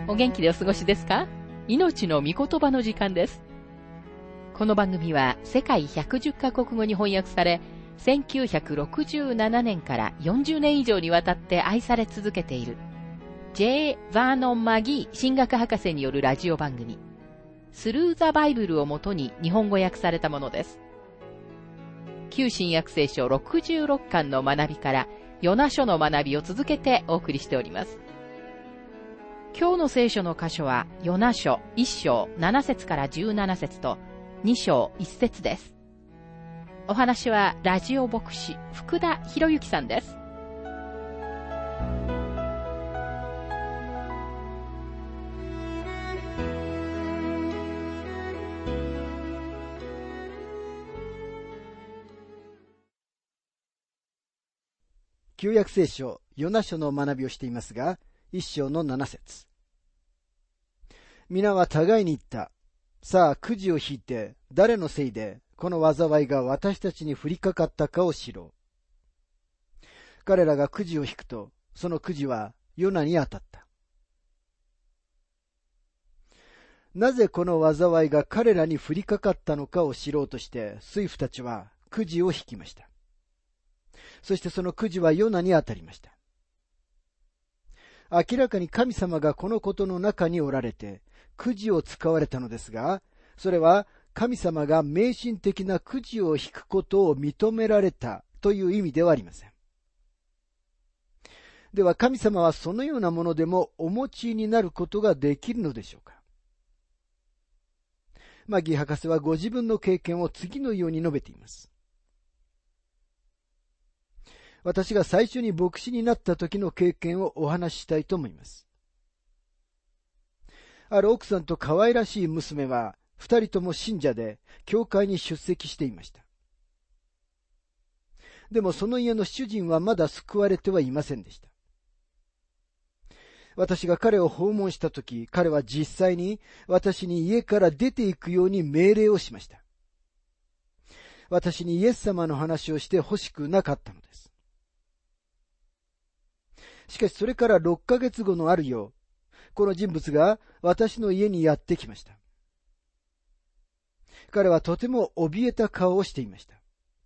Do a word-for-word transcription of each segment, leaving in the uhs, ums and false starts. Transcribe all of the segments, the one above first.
お元気でお過ごしですか？命の御言葉の時間です。この番組は世界ひゃくじゅっカ国語に翻訳され、せんきゅうひゃくろくじゅうななねんからよんじゅうねん以上にわたって愛され続けている ジェイ・ヴァーノン・マギー神学博士によるラジオ番組、スルー・ザ・バイブルをもとに日本語訳されたものです。旧新約聖書ろくじゅうろっかんの学びからヨナ書の学びを続けてお送りしております。今日の聖書の箇所はヨナ書いっ章なな節からじゅうなな節とに章いち節です。お話はラジオ牧師福田博之さんです。 旧約聖書ヨナ書の学びをしていますが、一章の七節。皆は互いに言った。さあ、くじを引いて、誰のせいで、この災いが私たちに降りかかったかを知ろう。彼らがくじを引くと、そのくじはヨナに当たった。なぜこの災いが彼らに降りかかったのかを知ろうとして、水夫たちはくじを引きました。そしてそのくじはヨナに当たりました。明らかに神様がこのことの中におられて、くじを使われたのですが、それは神様が迷信的なくじを引くことを認められたという意味ではありません。では神様はそのようなものでもお持ちになることができるのでしょうか。マギー博士はご自分の経験を次のように述べています。私が最初に牧師になった時の経験をお話ししたいと思います。ある奥さんと可愛らしい娘は、二人とも信者で、教会に出席していました。でもその家の主人はまだ救われてはいませんでした。私が彼を訪問した時、彼は実際に私に家から出て行くように命令をしました。私にイエス様の話をしてほしくなかったのです。しかしそれからろっかげつごのある夜、この人物が私の家にやってきました。彼はとても怯えた顔をしていました。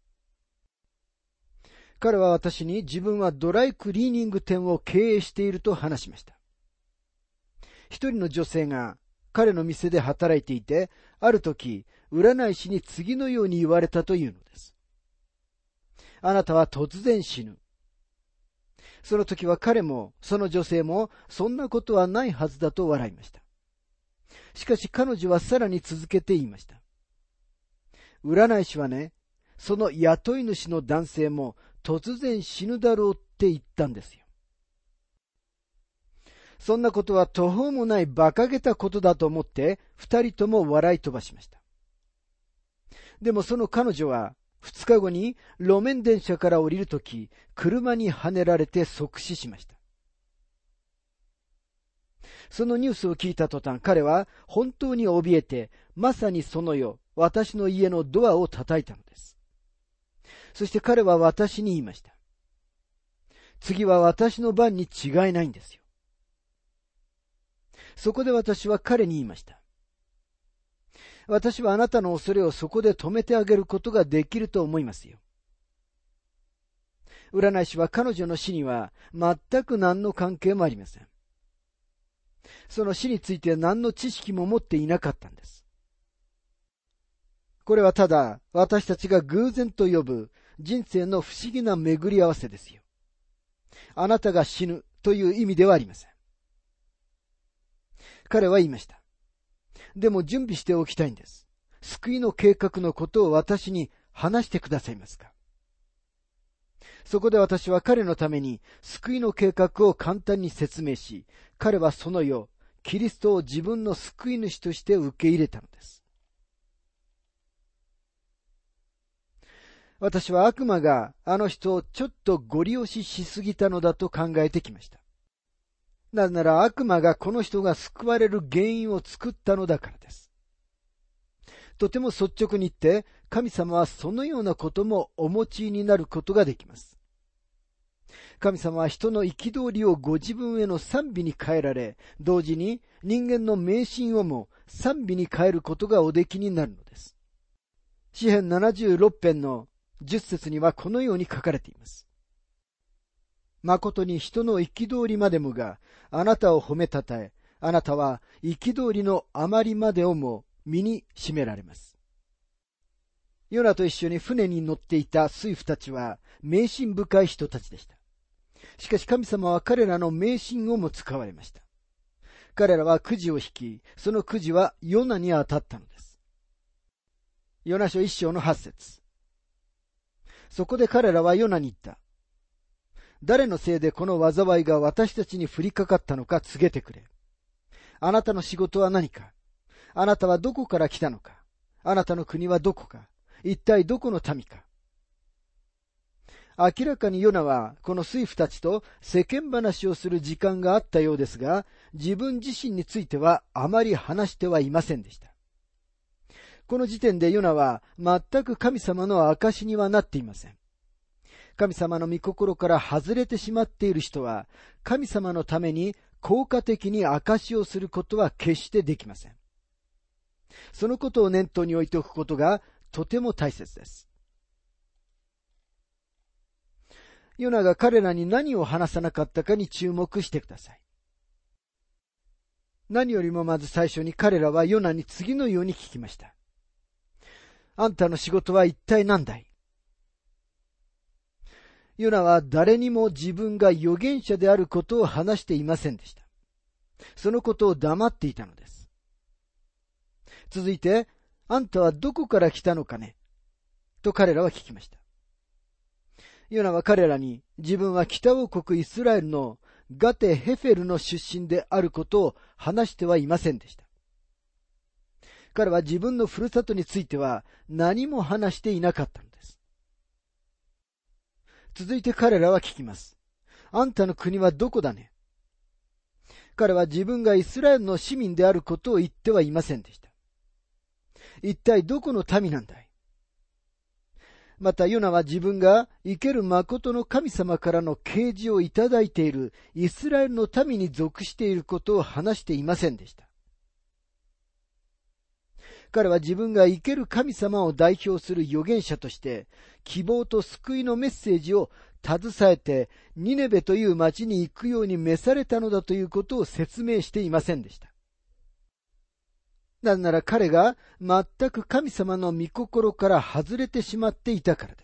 彼は私に自分はドライクリーニング店を経営していると話しました。一人の女性が彼の店で働いていて、ある時、占い師に次のように言われたというのです。あなたは突然死ぬ。その時は彼もその女性もそんなことはないはずだと笑いました。しかし彼女はさらに続けて言いました。占い師はね、その雇い主の男性も突然死ぬだろうって言ったんですよ。そんなことは途方もない馬鹿げたことだと思って二人とも笑い飛ばしました。でもその彼女は二日後に路面電車から降りるとき、車にはねられて即死しました。そのニュースを聞いた途端、彼は本当に怯えて、まさにその夜、私の家のドアを叩いたのです。そして彼は私に言いました。次は私の番に違いないんですよ。そこで私は彼に言いました。私はあなたの恐れをそこで止めてあげることができると思いますよ。占い師は彼女の死には全く何の関係もありません。その死について何の知識も持っていなかったんです。これはただ私たちが偶然と呼ぶ人生の不思議な巡り合わせですよ。あなたが死ぬという意味ではありません。彼は言いました。でも準備しておきたいんです。救いの計画のことを私に話してくださいますか。そこで私は彼のために救いの計画を簡単に説明し、彼はその夜、キリストを自分の救い主として受け入れたのです。私は悪魔があの人をちょっとご利用ししすぎたのだと考えてきました。なぜなら悪魔がこの人が救われる原因を作ったのだからです。とても率直に言って、神様はそのようなこともお持ちになることができます。 神様は人の憤りをご自分への賛美に変えられ、同時に人間の迷信をも賛美に変えることがおできになるのです。詩編ななじゅうろく編のじゅっ節にはこのように書かれています。誠に人の憤りまでもがあなたを褒めたたえ、あなたは憤りのあまりまでをも身に占められます。ヨナと一緒に船に乗っていた水夫たちは迷信深い人たちでした。しかし神様は彼らの迷信をも使われました。彼らはくじを引き、そのくじはヨナに当たったのです。ヨナ書一章の八節。そこで彼らはヨナに言った。誰のせいでこの災いが私たちに降りかかったのか告げてくれ。あなたの仕事は何か。あなたはどこから来たのか。あなたの国はどこか。一体どこの民か。明らかにヨナはこの水夫たちと世間話をする時間があったようですが、自分自身についてはあまり話してはいませんでした。この時点でヨナは全く神様の証にはなっていません。神様の御心から外れてしまっている人は、神様のために効果的に証しをすることは決してできません。そのことを念頭に置いておくことがとても大切です。ヨナが彼らに何を話さなかったかに注目してください。何よりもまず最初に彼らはヨナに次のように聞きました。あんたの仕事は一体何だい？ヨナは誰にも自分が預言者であることを話していませんでした。そのことを黙っていたのです。続いて、あんたはどこから来たのかね？と彼らは聞きました。ヨナは彼らに自分は北王国イスラエルのガテ・ヘフェルの出身であることを話してはいませんでした。彼は自分のふるさとについては何も話していなかったのです。続いて彼らは聞きます。あんたの国はどこだね？彼は自分がイスラエルの市民であることを言ってはいませんでした。一体どこの民なんだい？またヨナは自分が生ける誠の神様からの啓示をいただいているイスラエルの民に属していることを話していませんでした。彼は自分が生ける神様を代表する預言者として希望と救いのメッセージを携えてニネベという町に行くように召されたのだということを説明していませんでした。なぜなら彼が全く神様の御心から外れてしまっていたからです。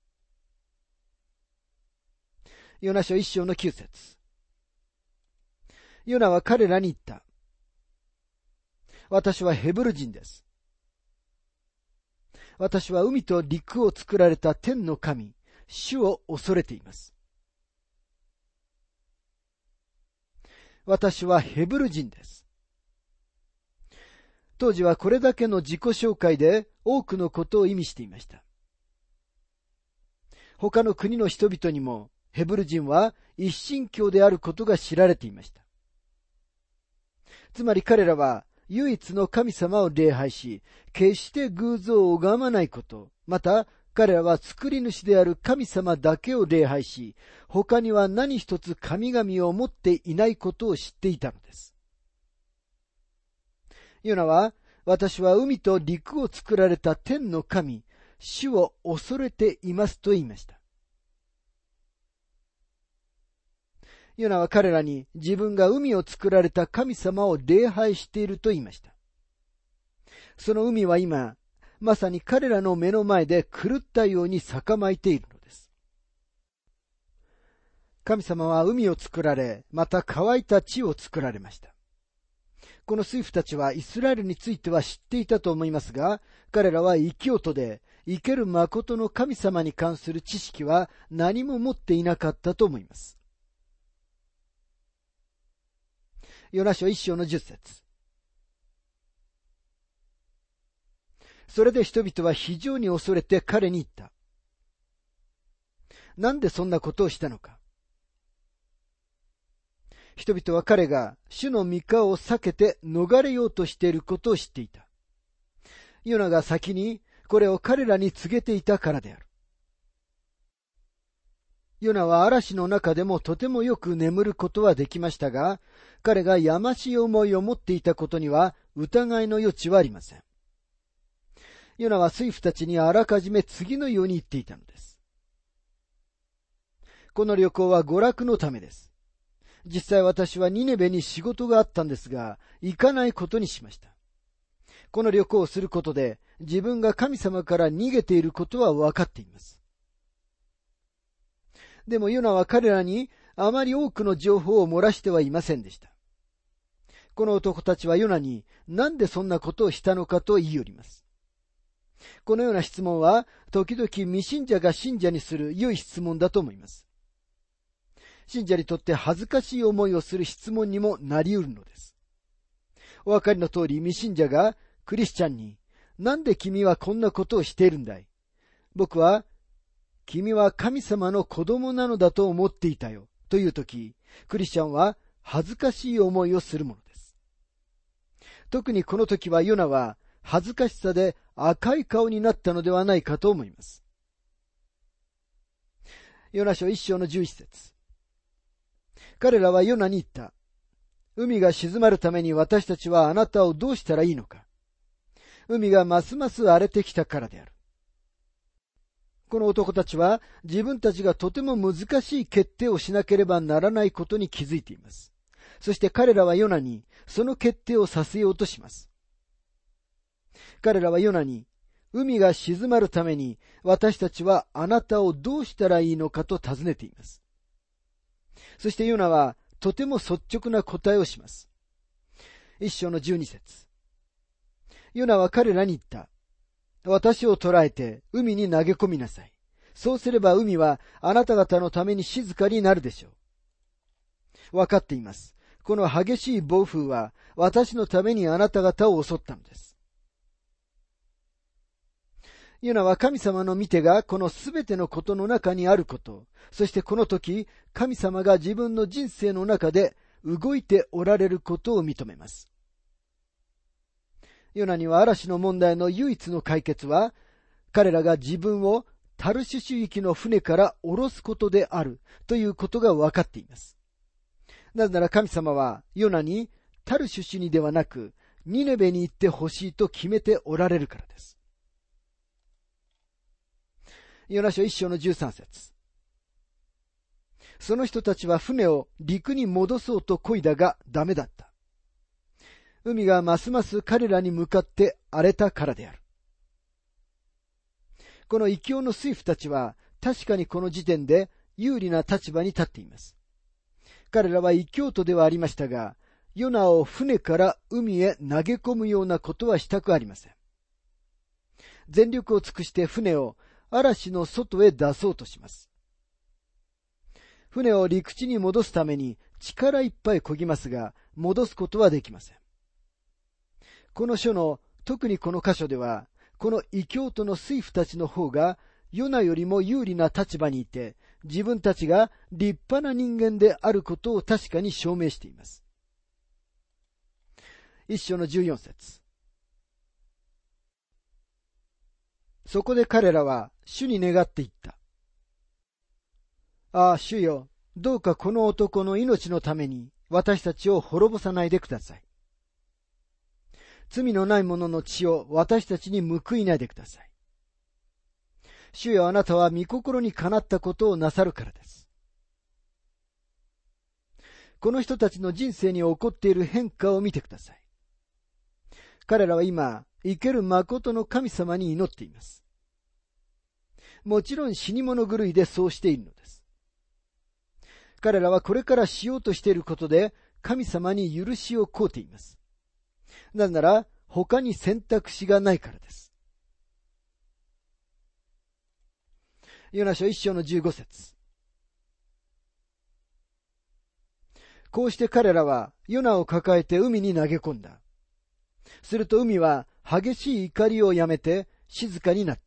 ヨナ書一章の九節。ヨナは彼らに言った。私はヘブル人です。私は海と陸を作られた天の神、主を恐れています。私はヘブル人です。当時はこれだけの自己紹介で多くのことを意味していました。他の国の人々にもヘブル人は一神教であることが知られていました。つまり彼らは唯一の神様を礼拝し、決して偶像を拝まないこと、また彼らは作り主である神様だけを礼拝し、他には何一つ神々を持っていないことを知っていたのです。ヨナは、私は海と陸を作られた天の神、主を恐れていますと言いました。ヨナは彼らに自分が海を作られた神様を礼拝していると言いました。その海は今、まさに彼らの目の前で狂ったように逆まいているのです。神様は海を作られ、また乾いた地を作られました。この水夫たちはイスラエルについては知っていたと思いますが、彼らは異教徒で、生ける誠の神様に関する知識は何も持っていなかったと思います。ヨナ書一章の十節。それで人々は非常に恐れて彼に言った。なんでそんなことをしたのか。人々は彼が主の御顔を避けて逃れようとしていることを知っていた。ヨナが先にこれを彼らに告げていたからである。 ヨナは嵐の中でもとてもよく眠ることはできましたが、彼がやましい思いを持っていたことには疑いの余地はありません。ヨナは水夫たちにあらかじめ次のように言っていたのです。この旅行は娯楽のためです。実際私はニネベに仕事があったんですが、行かないことにしました。この旅行をすることで、自分が神様から逃げていることは分かっています。でもヨナは彼らにあまり多くの情報を漏らしてはいませんでした。この男たちはヨナになんでそんなことをしたのかと言い寄ります。このような質問は時々未信者が信者にする良い質問だと思います。信者にとって恥ずかしい思いをする質問にもなり得るのです。お分かりの通り未信者がクリスチャンに、なんで君はこんなことをしているんだい？僕は君は神様の子供なのだと思っていたよというとき、クリスチャンは恥ずかしい思いをするものです。特にこの時はヨナは恥ずかしさで赤い顔になったのではないかと思います。ヨナ書一章の十一節。彼らはヨナに言った。海が静まるために私たちはあなたをどうしたらいいのか。海がますます荒れてきたからである。この男たちは自分たちがとても難しい決定をしなければならないことに気づいています。そして彼らはヨナにその決定をさせようとします。彼らはヨナに、海が静まるために私たちはあなたをどうしたらいいのかと尋ねています。そしてヨナはとても率直な答えをします。一章の十二節。ヨナは彼らに言った。私を捕らえて海に投げ込みなさい。そうすれば海はあなた方のために静かになるでしょう。わかっています。この激しい暴風は私のためにあなた方を襲ったのです。ヨナは神様の御手がこのすべてのことの中にあること、そしてこの時、神様が自分の人生の中で動いておられることを認めます。ヨナには嵐の問題の唯一の解決は、彼らが自分をタルシュシュ行きの船から降ろすことであるということが分かっています。なぜなら神様はヨナにタルシュシュにではなくニネベに行ってほしいと決めておられるからです。ヨナ書一章の十三節。その人たちは船を陸に戻そうと漕いだがダメだった。海がますます彼らに向かって荒れたからである。この異教の水夫たちは確かにこの時点で有利な立場に立っています。彼らは異教徒ではありましたが、ヨナを船から海へ投げ込むようなことはしたくありません。全力を尽くして船を嵐の外へ出そうとします。船を陸地に戻すために力いっぱい漕ぎますが、戻すことはできません。この書の特にこの箇所では、この異教徒の水夫たちの方がヨナよりも有利な立場にいて、自分たちが立派な人間であることを確かに証明しています。一章の十四節。そこで彼らは主に願っていった。ああ、主よ、どうかこの男の命のために私たちを滅ぼさないでください。罪のない者の血を私たちに報いないでください。主よ、あなたは御心にかなったことをなさるからです。この人たちの人生に起こっている変化を見てください。彼らは今、生ける誠の神様に祈っています。もちろん死に物狂いでそうしているのです。彼らはこれからしようとしていることで神様に許しを請うています。なぜなら他に選択肢がないからです。ヨナ書一章の十五節。こうして彼らはヨナを抱えて海に投げ込んだ。すると海は激しい怒りをやめて静かになった。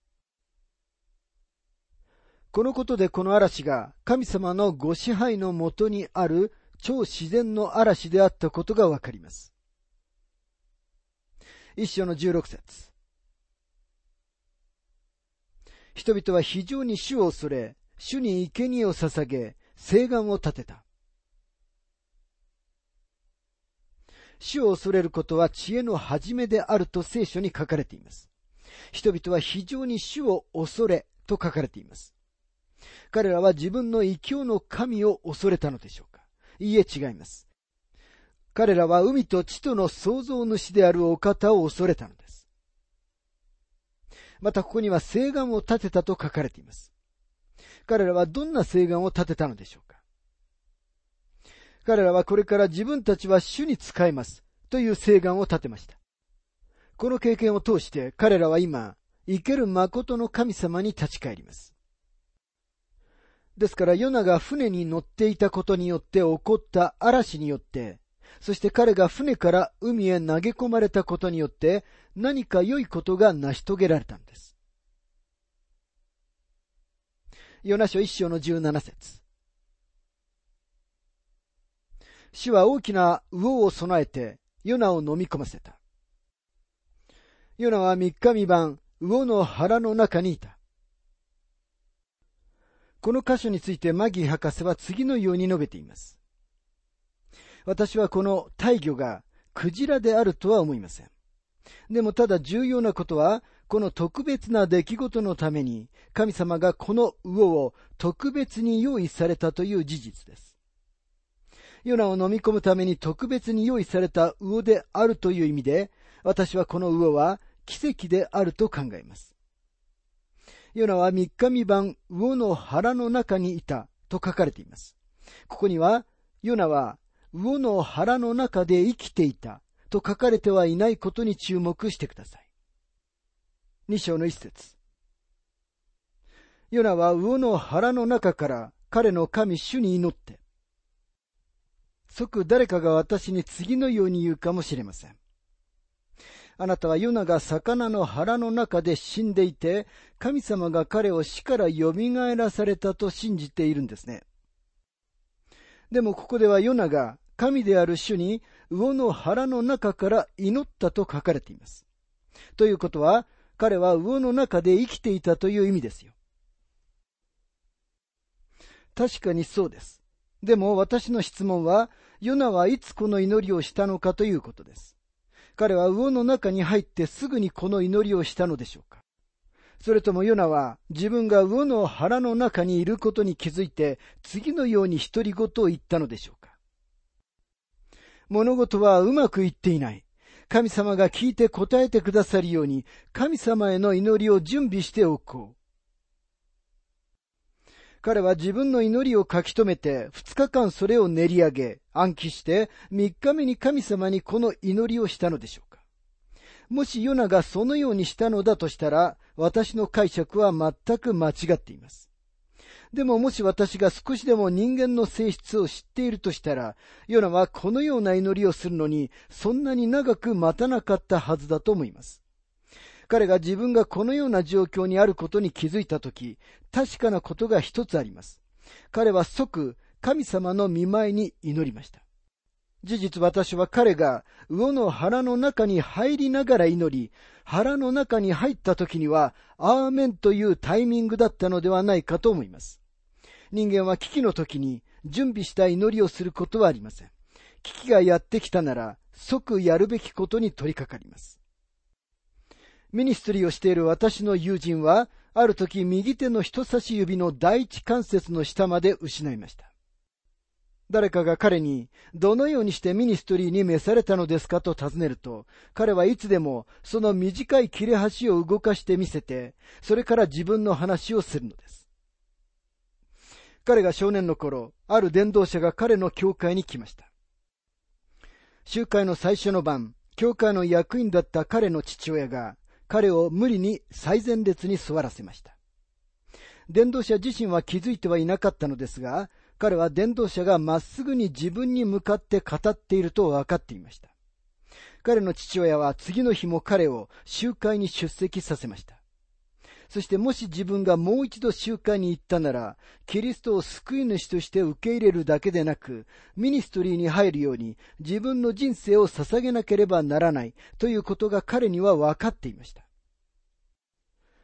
このことでこの嵐が神様のご支配のもとにある超自然の嵐であったことがわかります。一章の十六節。人々は非常に主を恐れ、 主に生贄を捧げ、誓願を立てた。主を恐れることは知恵の始めであると聖書に書かれています。人々は非常に主を恐れと書かれています。彼らは自分の異教の神を恐れたのでしょうか。いいえ、違います。彼らは海と地との創造主であるお方を恐れたのです。またここには誓願を立てたと書かれています。彼らはどんな誓願を立てたのでしょうか。彼らはこれから自分たちは主に仕えますという誓願を立てました。この経験を通して彼らは今、生ける誠の神様に立ち返ります。ですからヨナが船に乗っていたことによって起こった嵐によって、そして彼が船から海へ投げ込まれたことによって何か良いことが成し遂げられたのです。ヨナ書一章の十七節。主は大きな魚を備えてヨナを飲み込ませた。ヨナは三日三晩魚の腹の中にいた。この箇所についてマギー博士は次のように述べています。私はこの大魚がクジラであるとは思いません。でもただ重要なことは、この特別な出来事のために神様がこの魚を特別に用意されたという事実です。ヨナを飲み込むために特別に用意された魚であるという意味で、私はこの魚は奇跡であると考えます。ヨナは三日三晩魚の腹の中にいたと書かれています。ここには、ヨナは魚の腹の中で生きていたと書かれてはいないことに注目してください。二章の一節。ヨナは魚の腹の中から彼の神主に祈って、即誰かが私に次のように言うかもしれません。あなたはヨナが魚の腹の中で死んでいて、神様が彼を死から蘇らされたと信じているんですね。でもここではヨナが神である主に魚の腹の中から祈ったと書かれています。ということは、彼は魚の中で生きていたという意味ですよ。確かにそうです。でも私の質問は、ヨナはいつこの祈りをしたのかということです。彼は魚の中に入ってすぐにこの祈りをしたのでしょうか。それともヨナは自分が魚の腹の中にいることに気づいて次のように独り言を言ったのでしょうか。物事はうまくいっていない。神様が聞いて答えてくださるように神様への祈りを準備しておこう。彼は自分の祈りを書き留めて二日間それを練り上げ暗記して三日目に神様にこの祈りをしたのでしょうか。もしヨナがそのようにしたのだとしたら私の解釈は全く間違っています。でももし私が少しでも人間の性質を知っているとしたらヨナはこのような祈りをするのにそんなに長く待たなかったはずだと思います。彼が自分がこのような状況にあることに気づいたとき、確かなことが一つあります。彼は即神様の御前に祈りました。事実私は彼が魚の腹の中に入りながら祈り、腹の中に入ったときには、アーメンというタイミングだったのではないかと思います。人間は危機の時に準備した祈りをすることはありません。危機がやってきたなら、即やるべきことに取り掛かります。ミニストリーをしている私の友人は、ある時右手の人差し指の第一関節の下まで失いました。誰かが彼に、どのようにしてミニストリーに召されたのですかと尋ねると、彼はいつでもその短い切れ端を動かしてみせて、それから自分の話をするのです。彼が少年の頃、ある伝道者が彼の教会に来ました。集会の最初の晩、教会の役員だった彼の父親が、彼を無理に最前列に座らせました。伝道者自身は気づいてはいなかったのですが、彼は伝道者がまっすぐに自分に向かって語っていると分かっていました。彼の父親は次の日も彼を集会に出席させました。そしてもし自分がもう一度集会に行ったなら、キリストを救い主として受け入れるだけでなく、ミニストリーに入るように自分の人生を捧げなければならないということが彼には分かっていました。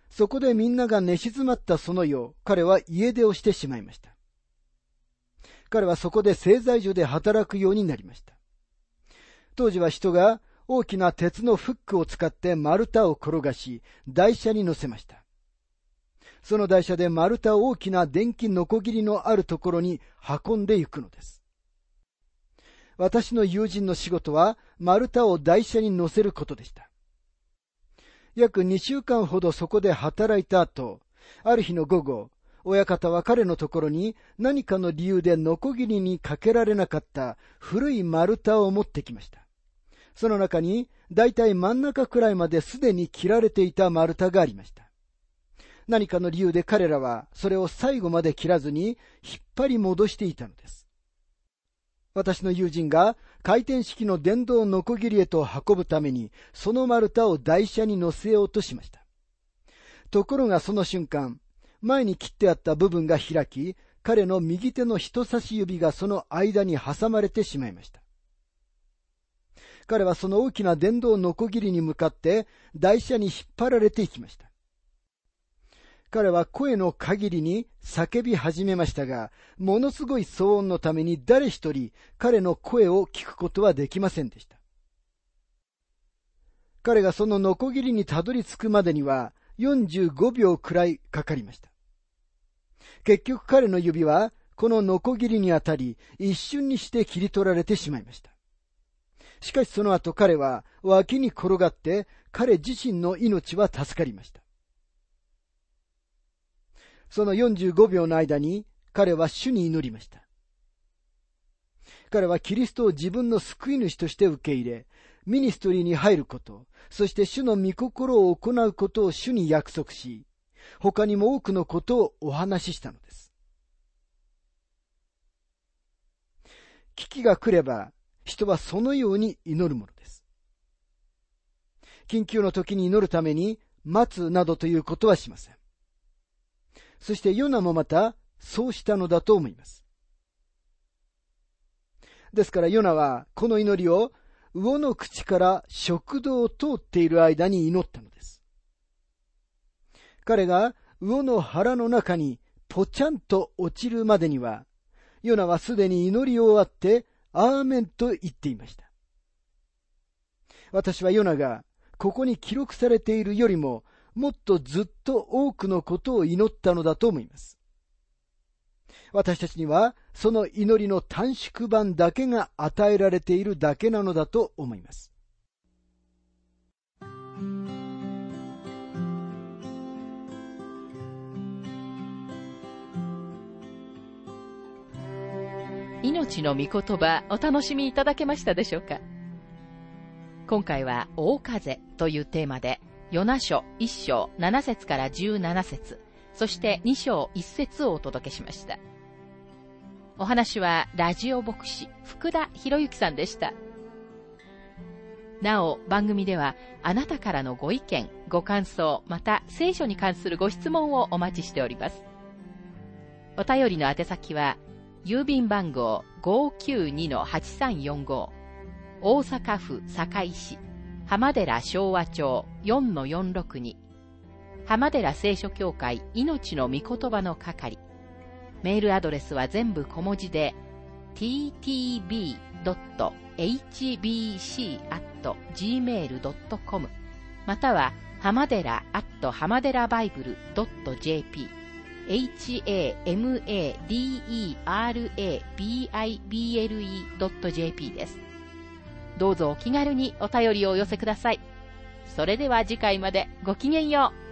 そこでみんなが寝静まったその夜、彼は家出をしてしまいました。彼はそこで製材所で働くようになりました。当時は人が大きな鉄のフックを使って丸太を転がし、台車に乗せました。その台車で丸太を大きな電気ノコギリのあるところに運んで行くのです。私の友人の仕事は丸太を台車に乗せることでした。約にしゅうかんほどそこで働いた後、ある日の午後、親方は彼のところに何かの理由でノコギリにかけられなかった古い丸太を持ってきました。その中にだいたい真ん中くらいまですでに切られていた丸太がありました。何かの理由で彼らはそれを最後まで切らずに引っ張り戻していたのです。私の友人が回転式の電動ノコギリへと運ぶためにその丸太を台車に乗せようとしました。ところがその瞬間、前に切ってあった部分が開き、彼の右手の人差し指がその間に挟まれてしまいました。彼はその大きな電動ノコギリに向かって台車に引っ張られていきました。彼は声の限りに叫び始めましたが、ものすごい騒音のために誰一人彼の声を聞くことはできませんでした。彼がそのノコギリにたどり着くまでにはよんじゅうごびょうくらいかかりました。結局彼の指はこのノコギリに当たり、一瞬にして切り取られてしまいました。しかしその後彼は脇に転がって彼自身の命は助かりました。そのよんじゅうごびょうの間に彼は主に祈りました。彼はキリストを自分の救い主として受け入れ、ミニストリーに入ること、そして主の御心を行うことを主に約束し、他にも多くのことをお話ししたのです。危機が来れば、人はそのように祈るものです。緊急の時に祈るために待つなどということはしません。そしてヨナもまたそうしたのだと思います。ですからヨナはこの祈りを魚の口から食道を通っている間に祈ったのです。彼が魚の腹の中にポチャンと落ちるまでには、ヨナはすでに祈り終わってアーメンと言っていました。私はヨナがここに記録されているよりももっとずっと多くのことを祈ったのだと思います。私たちにはその祈りの短縮版だけが与えられているだけなのだと思います。 命の御言葉、お楽しみいただけましたでしょうか。今回は大風というテーマで、ヨナ書いっ章なな節からじゅうなな節、そしてに章いち節をお届けしました。お話はラジオ牧師福田博之さんでした。なお番組ではあなたからのご意見、ご感想、また聖書に関するご質問をお待ちしております。お便りの宛先は郵便番号 ごーきゅうにのはちさんよんご 大阪府堺市浜寺昭和町 よんのよんろくに 浜寺聖書協会命の御言葉の係。メールアドレスは全部小文字で ティーティービードットエイチビーシーアットジーメールドットコム または浜寺アット浜寺バイブルドットジェーピー エイチエーエムエーディーイーアールエービーアイビーエルイードットジェーピー です。どうぞお気軽にお便りをお寄せください。それでは次回までごきげんよう。